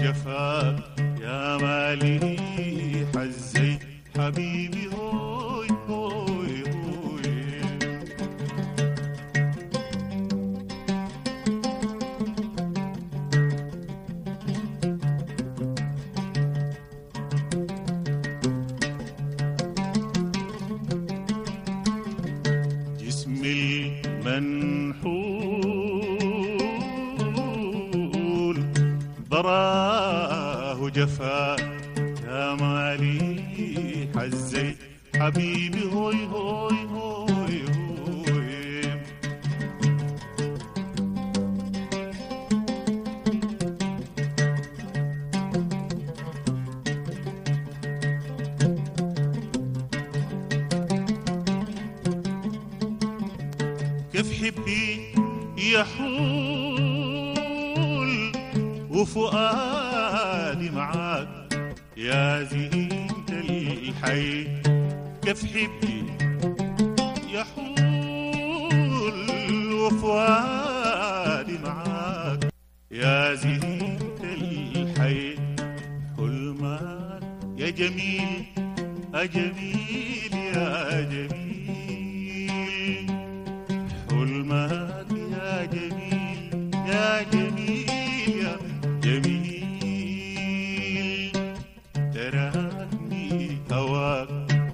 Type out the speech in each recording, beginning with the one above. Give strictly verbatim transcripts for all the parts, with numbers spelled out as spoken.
جفاك يا مالي حزي حبيبي هوي هوي هوي. جسمي المنحول ضراه جفاك يا مالي حزي حبيبي هوي هوي هوي هوي. كيف حبي يحول وفؤادي معاك يا زينة الحي. كيف حبي يحول وفؤادي معاك يا زينة الحي. حلمك يا جميل أجميل يا جميل. حلمك يا جميل يا جميل يا جميل. تراني هواك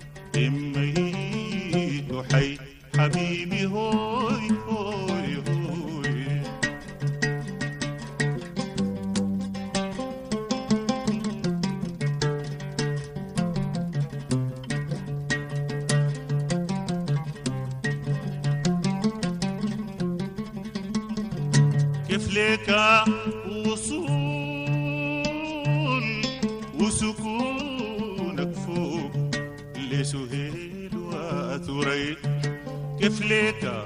إميت حي حبيبي هوي هوي هوي. كيف لك وصول وسكونك فوق لسهيل وثريد. كيف لك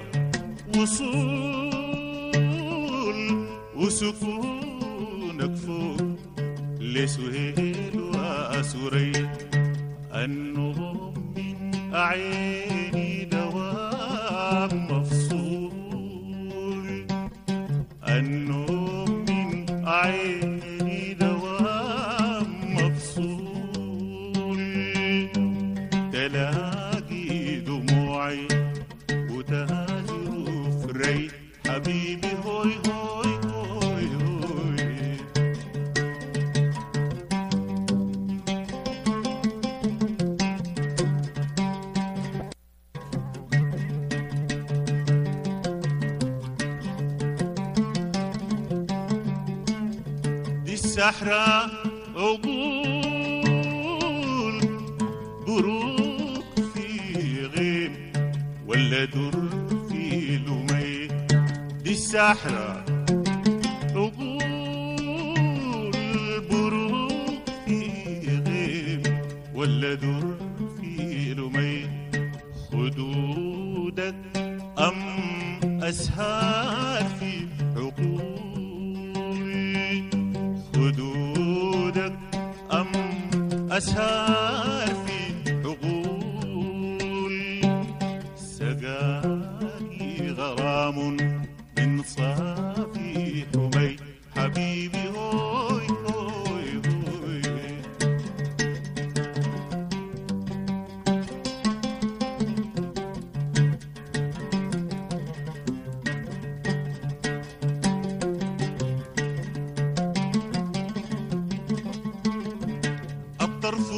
وصول وسكونك فوق لسهيل وثريد. النوم من أعيني دوام مفصول. النوم من أعيني دوام مفصول. تلاقي دموعي وتهاجر فري حبيبي هوي هوي هوي هوي. دي السحرة عقول بروق في غيم ولا در في لمي. دي السحرة عقول بروق في غيم ولا در في لمي. خدودك أم أسهار في عقولي. خدودك أم أسهار في عقولي. سقاني غرام من صافي حمي حبيبي هوي هوي هوي. أطرف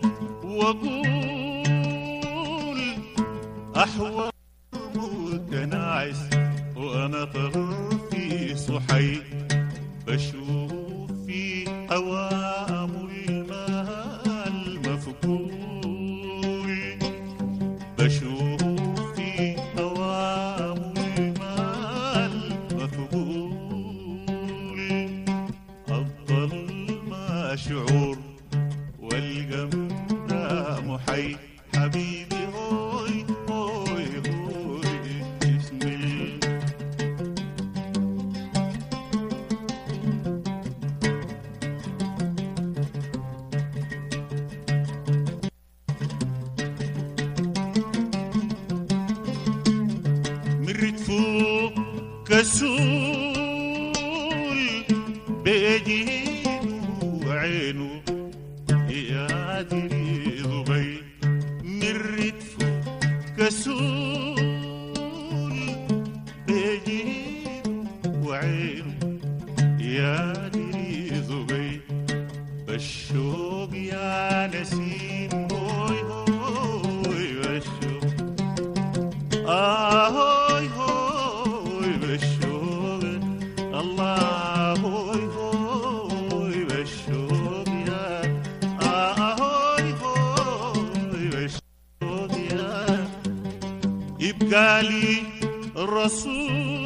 وأقول أحور متناعس وأنا طرفي صحي. بشوف في قوام الماء المفقول. بشوف في قوام الماء المفقول. الظلمة شعور والقمر محي حبيبي هوي هوي هوي. اسمي مرت فوق كسول بيجي وعينه يا ديري ضبي من ردفه كسول بيجيد وعينه يا ديري ضبي بالشوق يا نسيم هوي هوي بالشوق آه هوي هوي بالشوق الله هوي هوي بالشوق يا آه هوي هوي بالشوق يا يبقى لي الرسول